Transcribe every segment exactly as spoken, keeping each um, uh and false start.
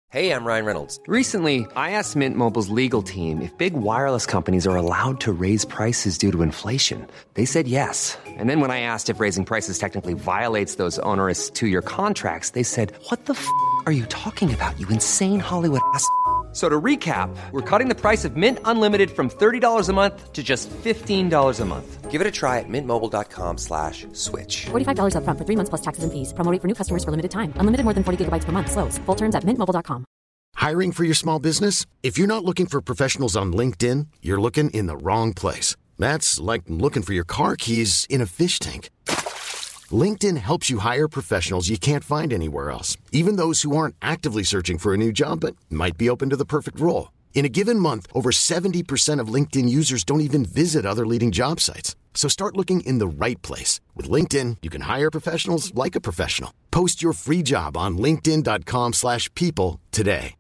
Hey, I'm Ryan Reynolds. Recently, I asked Mint Mobile's legal team if big wireless companies are allowed to raise prices due to inflation. They said yes. And then when I asked if raising prices technically violates those onerous two-year contracts, they said, what the f*** are you talking about, you insane Hollywood ass f- So to recap, we're cutting the price of Mint Unlimited from thirty dollars a month to just fifteen dollars a month. Give it a try at mintmobile.com slash switch. forty-five dollars up front for three months plus taxes and fees. Promo rate for new customers for limited time. Unlimited more than forty gigabytes per month. Slows full terms at mint mobile dot com. Hiring for your small business? If you're not looking for professionals on LinkedIn, you're looking in the wrong place. That's like looking for your car keys in a fish tank. LinkedIn helps you hire professionals you can't find anywhere else, even those who aren't actively searching for a new job but might be open to the perfect role. In a given month, over seventy percent of LinkedIn users don't even visit other leading job sites. So start looking in the right place. With LinkedIn, you can hire professionals like a professional. Post your free job on linkedin.com slash people today.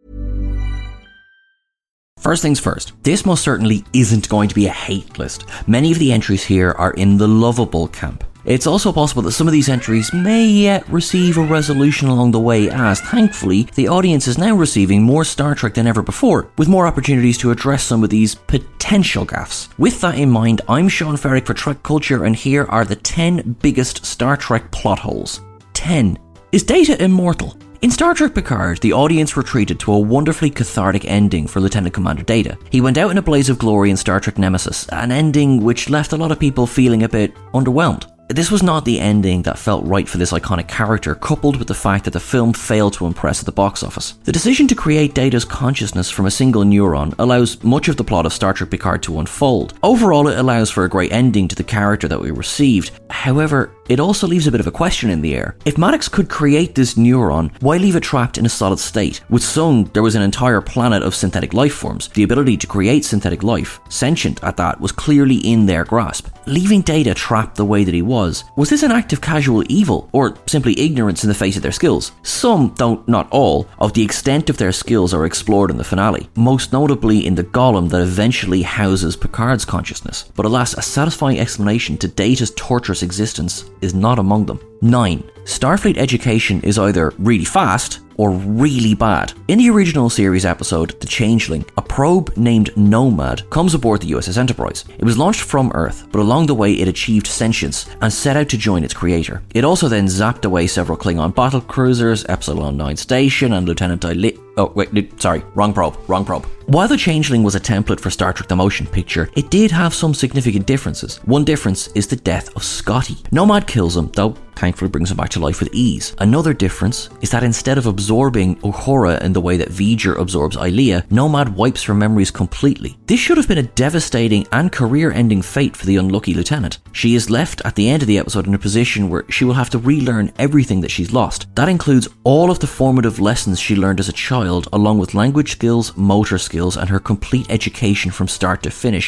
First things first, this most certainly isn't going to be a hate list. Many of the entries here are in the lovable camp. It's also possible that some of these entries may yet receive a resolution along the way, as thankfully the audience is now receiving more Star Trek than ever before, with more opportunities to address some of these potential gaffes. With that in mind, I'm Sean Ferrick for Trek Culture, and here are the ten biggest Star Trek plot holes. ten. Is Data immortal? In Star Trek Picard, the audience were treated to a wonderfully cathartic ending for Lieutenant Commander Data. He went out in a blaze of glory in Star Trek Nemesis, an ending which left a lot of people feeling a bit underwhelmed. This was not the ending that felt right for this iconic character, coupled with the fact that the film failed to impress at the box office. The decision to create Data's consciousness from a single neuron allows much of the plot of Star Trek Picard to unfold. Overall, it allows for a great ending to the character that we received. However, it also leaves a bit of a question in the air. If Maddox could create this neuron, why leave it trapped in a solid state? With Sung, there was an entire planet of synthetic life forms. The ability to create synthetic life, sentient at that, was clearly in their grasp. Leaving Data trapped the way that he was, was this an act of casual evil, or simply ignorance in the face of their skills? Some, though not all, of the extent of their skills are explored in the finale, most notably in the golem that eventually houses Picard's consciousness. But alas, a satisfying explanation to Data's torturous existence is not among them. nine. Starfleet education is either really fast or really bad. In the original series episode, The Changeling, a probe named Nomad comes aboard the U S S Enterprise. It was launched from Earth, but along the way it achieved sentience and set out to join its creator. It also then zapped away several Klingon battle cruisers, Epsilon nine Station, and Lieutenant Dili- Oh, wait, sorry, wrong probe, wrong probe. While The Changeling was a template for Star Trek The Motion Picture, it did have some significant differences. One difference is the death of Scotty. Nomad kills him, though thankfully brings him back to life with ease. Another difference is that instead of absorbing Uhura in the way that V'ger absorbs Ilia, Nomad wipes her memories completely. This should have been a devastating and career-ending fate for the unlucky lieutenant. She is left at the end of the episode in a position where she will have to relearn everything that she's lost. That includes all of the formative lessons she learned as a child, along with language skills, motor skills, and her complete education from start to finish.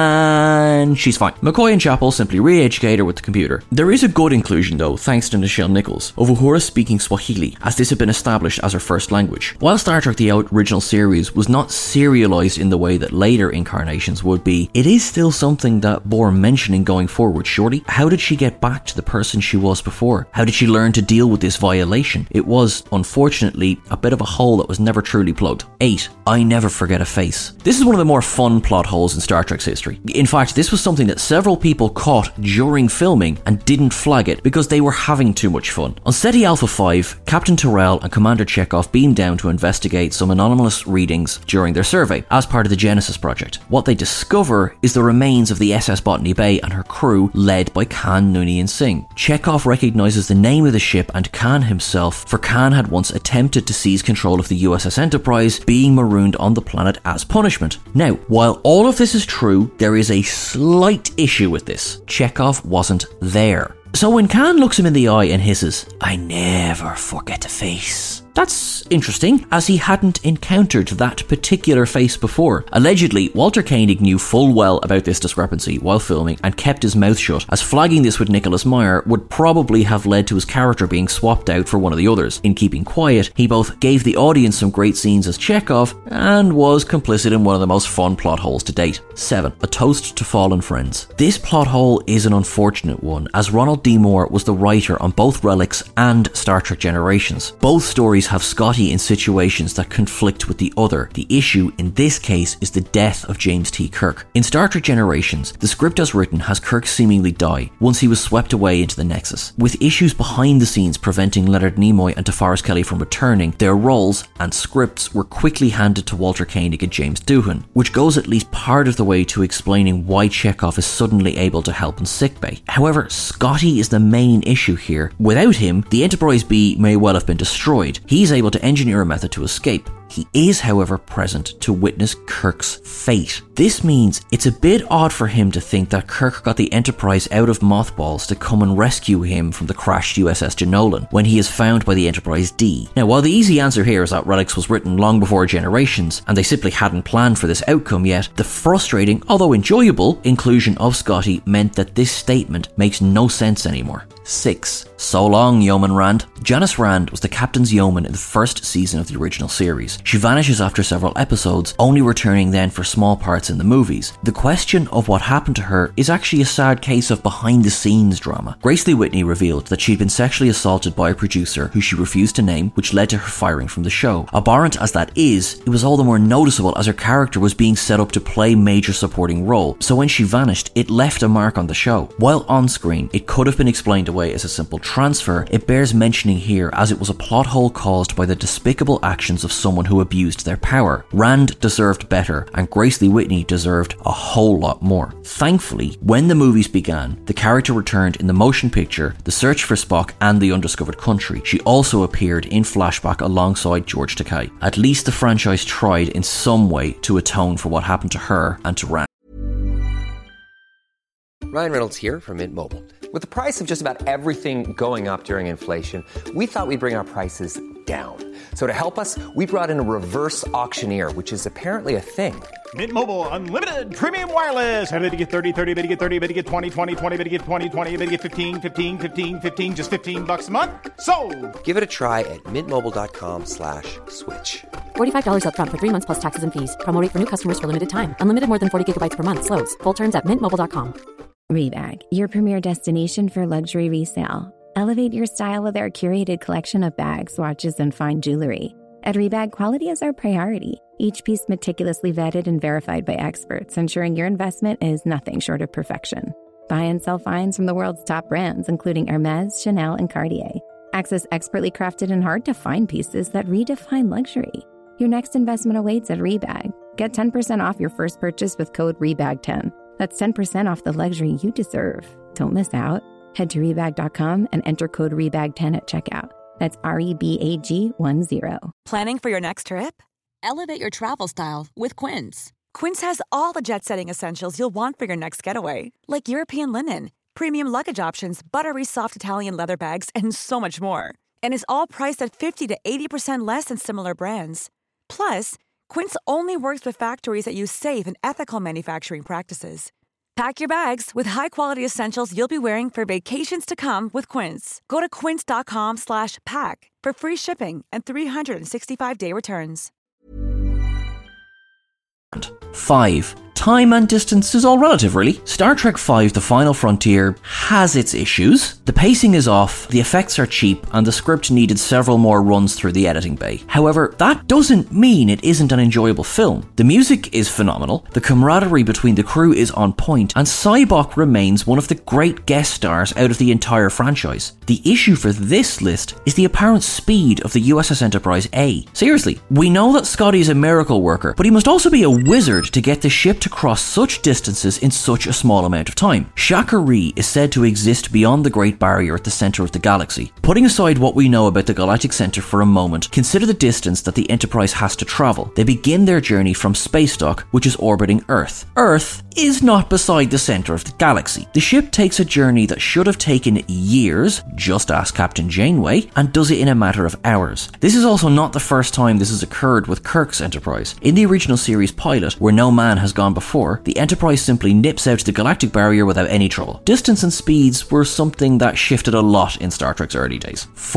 And she's fine. McCoy and Chapel simply re-educate her with the computer. There is a good inclusion though, thanks to Nichelle Nichols, of Uhura speaking Swahili, as this had been established as her first language. While Star Trek the original series was not serialized in the way that later incarnations would be, it is still something that bore mentioning going forward, surely. How did she get back to the person she was before? How did she learn to deal with this violation? It was, unfortunately, a bit of a hole that was never truly plugged. eight. I never forget a face. This is one of the more fun plot holes in Star Trek's history. In fact, this was something that several people caught during filming and didn't flag it because they were having too much fun. On SETI Alpha five, Captain Terrell and Commander Chekhov beamed down to investigate some anomalous readings during their survey as part of the Genesis project. What they discover is the remains of the S S Botany Bay and her crew, led by Khan Noonien Singh. Chekhov recognizes the name of the ship and Khan himself, for Khan had once attempted to seize control of the U S S Enterprise, being marooned on the planet as punishment. Now, while all of this is true, there is a slight issue with this. Chekhov wasn't there. So when Khan looks him in the eye and hisses, "I never forget a face," that's interesting, as he hadn't encountered that particular face before. Allegedly, Walter Koenig knew full well about this discrepancy while filming and kept his mouth shut, as flagging this with Nicholas Meyer would probably have led to his character being swapped out for one of the others. In keeping quiet, he both gave the audience some great scenes as Chekhov and was complicit in one of the most fun plot holes to date. seven. A Toast to Fallen Friends. This plot hole is an unfortunate one, as Ronald D. Moore was the writer on both Relics and Star Trek Generations. Both stories stories have Scotty in situations that conflict with the other. The issue in this case is the death of James T. Kirk. In Star Trek Generations, the script as written has Kirk seemingly die once he was swept away into the Nexus. With issues behind the scenes preventing Leonard Nimoy and DeForest Kelly from returning, their roles and scripts were quickly handed to Walter Koenig and James Doohan, which goes at least part of the way to explaining why Chekhov is suddenly able to help in sickbay. However, Scotty is the main issue here. Without him, the Enterprise B may well have been destroyed. He's able to engineer a method to escape. He is, however, present to witness Kirk's fate. This means it's a bit odd for him to think that Kirk got the Enterprise out of mothballs to come and rescue him from the crashed U S S Jenolan when he is found by the Enterprise D. Now, while the easy answer here is that Relics was written long before Generations, and they simply hadn't planned for this outcome yet, the frustrating, although enjoyable, inclusion of Scotty meant that this statement makes no sense anymore. six. So long, Yeoman Rand. Janice Rand was the captain's yeoman in the first season of the original series. She vanishes after several episodes, only returning then for small parts in the movies. The question of what happened to her is actually a sad case of behind-the-scenes drama. Grace Lee Whitney revealed that she'd been sexually assaulted by a producer who she refused to name, which led to her firing from the show. Abhorrent as that is, it was all the more noticeable as her character was being set up to play major supporting role, so when she vanished, it left a mark on the show. While on screen, it could have been explained away as a simple transfer, it bears mentioning here as it was a plot hole caused by the despicable actions of someone who abused their power. Rand deserved better, and Grace Lee Whitney deserved a whole lot more. Thankfully, when the movies began, the character returned in the motion picture, The Search for Spock and The Undiscovered Country. She also appeared in flashback alongside George Takei. At least the franchise tried in some way to atone for what happened to her and to Rand. Ryan Reynolds here from Mint Mobile. With the price of just about everything going up during inflation, we thought we'd bring our prices down. So to help us, we brought in a reverse auctioneer, which is apparently a thing. Mint Mobile Unlimited Premium Wireless. How to get thirty, thirty, how to get thirty, how to get twenty, twenty, twenty, how to get twenty, twenty, how to get fifteen, fifteen, fifteen, fifteen, just fifteen bucks a month? Sold! Give it a try at mintmobile.com slash switch. forty-five dollars up front for three months plus taxes and fees. Promo rate for new customers for limited time. Unlimited more than forty gigabytes per month. Slows full terms at mint mobile dot com. Rebag, your premier destination for luxury resale. Elevate your style with our curated collection of bags, watches, and fine jewelry. At Rebag, quality is our priority. Each piece meticulously vetted and verified by experts, ensuring your investment is nothing short of perfection. Buy and sell finds from the world's top brands, including Hermes, Chanel, and Cartier. Access expertly crafted and hard-to-find pieces that redefine luxury. Your next investment awaits at Rebag. Get ten percent off your first purchase with code R E B A G ten. That's ten percent off the luxury you deserve. Don't miss out. Head to rebag dot com and enter code R E B A G ten at checkout. That's R E B A G one zero. Planning for your next trip? Elevate your travel style with Quince. Quince has all the jet-setting essentials you'll want for your next getaway, like European linen, premium luggage options, buttery soft Italian leather bags, and so much more. And is all priced at fifty to eighty percent less than similar brands. Plus, Quince only works with factories that use safe and ethical manufacturing practices. Pack your bags with high-quality essentials you'll be wearing for vacations to come with Quince. Go to quince.com slash pack for free shipping and three sixty-five day returns. five. Time and distance is all relative, really. Star Trek five The Final Frontier has its issues. The pacing is off, the effects are cheap, and the script needed several more runs through the editing bay. However, that doesn't mean it isn't an enjoyable film. The music is phenomenal, the camaraderie between the crew is on point, and Sybok remains one of the great guest stars out of the entire franchise. The issue for this list is the apparent speed of the U S S Enterprise A. Seriously, we know that Scotty is a miracle worker, but he must also be a wizard to get the ship to cross such distances in such a small amount of time. Shaka-Ree is said to exist beyond the Great Barrier at the center of the galaxy. Putting aside what we know about the Galactic Center for a moment, consider the distance that the Enterprise has to travel. They begin their journey from Space Dock, which is orbiting Earth. Earth is not beside the center of the galaxy. The ship takes a journey that should have taken years, just ask Captain Janeway, and does it in a matter of hours. This is also not the first time this has occurred with Kirk's Enterprise. In the original series pilot, where no man has gone before, the Enterprise simply nips out the galactic barrier without any trouble. Distance and speeds were something that shifted a lot in Star Trek's early days. four.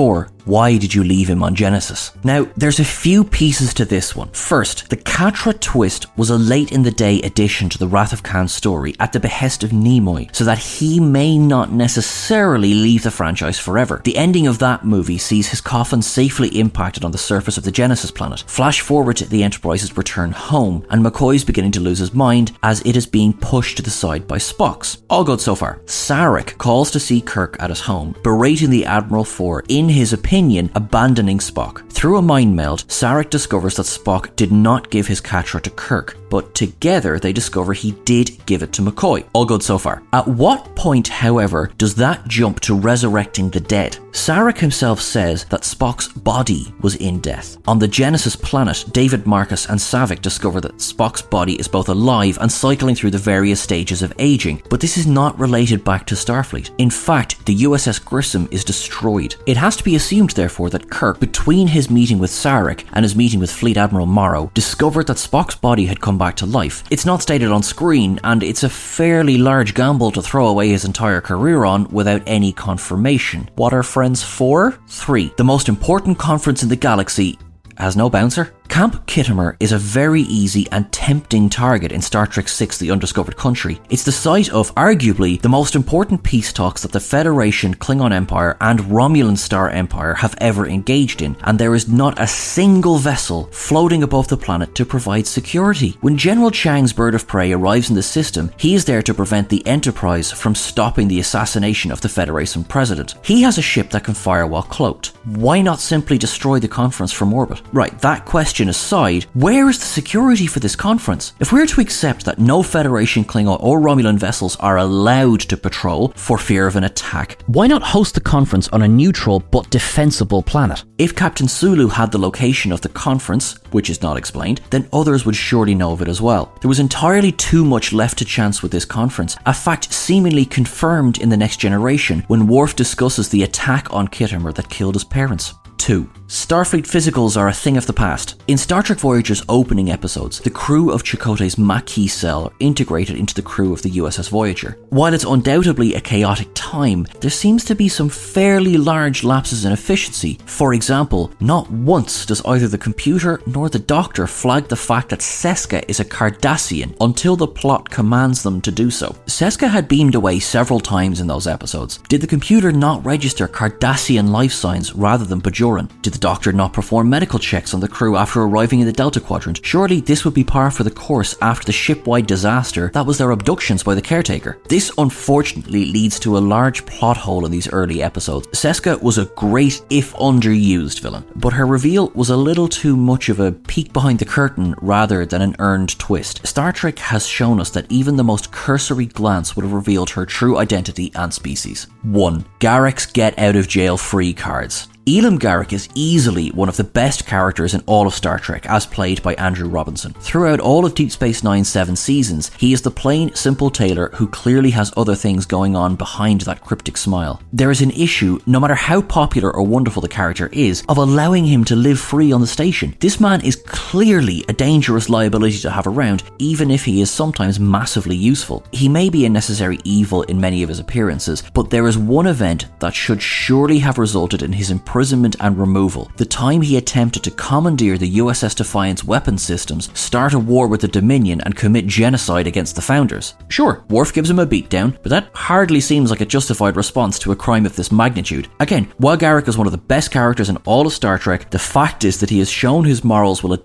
why did you leave him on Genesis? Now, there's a few pieces to this one. First, the Catra twist was a late in the day addition to the Wrath of Khan story at the behest of Nimoy, so that he may not necessarily leave the franchise forever. The ending of that movie sees his coffin safely impacted on the surface of the Genesis planet. Flash forward to the Enterprise's return home, and McCoy's beginning to lose his mind as it is being pushed to the side by Spock's. All good so far. Sarek calls to see Kirk at his home, berating the Admiral for, in his opinion, abandoning Spock. Through a mind meld, Sarek discovers that Spock did not give his Catra to Kirk, but together they discover he did give it to McCoy. All good so far. At what point, however, does that jump to resurrecting the dead? Sarek himself says that Spock's body was in death. On the Genesis planet, David, Marcus and Savick discover that Spock's body is both alive and cycling through the various stages of aging, but this is not related back to Starfleet. In fact, the U S S Grissom is destroyed. It has to be assumed, therefore, that Kirk, between his meeting with Sarek and his meeting with Fleet Admiral Morrow, discovered that Spock's body had come back to life. It's not stated on screen, and it's a fairly large gamble to throw away his entire career on without any confirmation. What are friends for? Three. The most important conference in the galaxy has no bouncer? Camp Khitomer is a very easy and tempting target in Star Trek six The Undiscovered Country. It's the site of, arguably, the most important peace talks that the Federation, Klingon Empire and Romulan Star Empire have ever engaged in, and there is not a single vessel floating above the planet to provide security. When General Chang's bird of prey arrives in the system, he is there to prevent the Enterprise from stopping the assassination of the Federation president. He has a ship that can fire while cloaked. Why not simply destroy the conference from orbit? Right, that question aside, where is the security for this conference? If we're to accept that no Federation, Klingon or Romulan vessels are allowed to patrol for fear of an attack, why not host the conference on a neutral but defensible planet? If Captain Sulu had the location of the conference, which is not explained, then others would surely know of it as well. There was entirely too much left to chance with this conference, a fact seemingly confirmed in The Next Generation when Worf discusses the attack on Khitomer that killed his parents. two. Starfleet physicals are a thing of the past. In Star Trek Voyager's opening episodes, the crew of Chakotay's Maquis cell are integrated into the crew of the U S S Voyager. While it's undoubtedly a chaotic time, there seems to be some fairly large lapses in efficiency. For example, not once does either the computer nor the Doctor flag the fact that Seska is a Cardassian until the plot commands them to do so. Seska had beamed away several times in those episodes. Did the computer not register Cardassian life signs rather than Bajoran? Did the Doctor not perform medical checks on the crew after arriving in the Delta Quadrant? Surely this would be par for the course after the ship-wide disaster that was their abductions by the caretaker. This unfortunately leads to a large plot hole in these early episodes. Seska was a great, if underused, villain, but her reveal was a little too much of a peek behind the curtain rather than an earned twist. Star Trek has shown us that even the most cursory glance would have revealed her true identity and species. one. Garak's get out of jail free cards. Elam Garak is easily one of the best characters in all of Star Trek, as played by Andrew Robinson. Throughout all of Deep Space Nine's seven seasons, he is the plain, simple tailor who clearly has other things going on behind that cryptic smile. There is an issue, no matter how popular or wonderful the character is, of allowing him to live free on the station. This man is clearly a dangerous liability to have around, even if he is sometimes massively useful. He may be a necessary evil in many of his appearances, but there is one event that should surely have resulted in his imprisonment imprisonment and removal. The time he attempted to commandeer the U S S Defiance weapon systems, start a war with the Dominion and commit genocide against the Founders. Sure, Worf gives him a beatdown, but that hardly seems like a justified response to a crime of this magnitude. Again, while Garak is one of the best characters in all of Star Trek, the fact is that he has shown his morals will...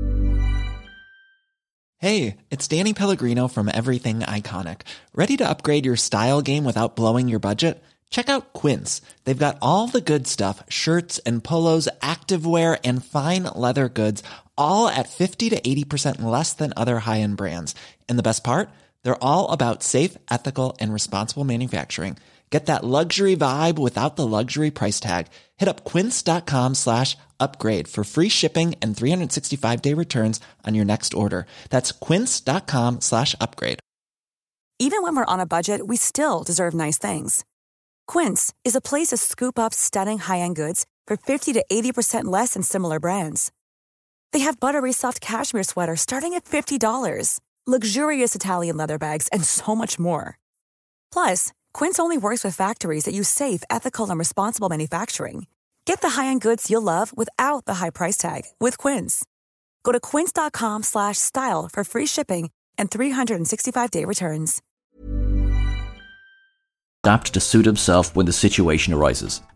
Hey, it's Danny Pellegrino from Everything Iconic. Ready to upgrade your style game without blowing your budget? Check out Quince. They've got all the good stuff, shirts and polos, activewear, and fine leather goods, all at fifty to eighty percent less than other high-end brands. And the best part? They're all about safe, ethical, and responsible manufacturing. Get that luxury vibe without the luxury price tag. Hit up quince.com slash upgrade for free shipping and three sixty-five day returns on your next order. That's quince.com slash upgrade. Even when we're on a budget, we still deserve nice things. Quince is a place to scoop up stunning high-end goods for fifty to eighty percent less than similar brands. They have buttery soft cashmere sweaters starting at fifty dollars, luxurious Italian leather bags, and so much more. Plus, Quince only works with factories that use safe, ethical, and responsible manufacturing. Get the high-end goods you'll love without the high price tag with Quince. Go to quince.com slash style for free shipping and three sixty-five day returns. Adapt to suit himself when the situation arises.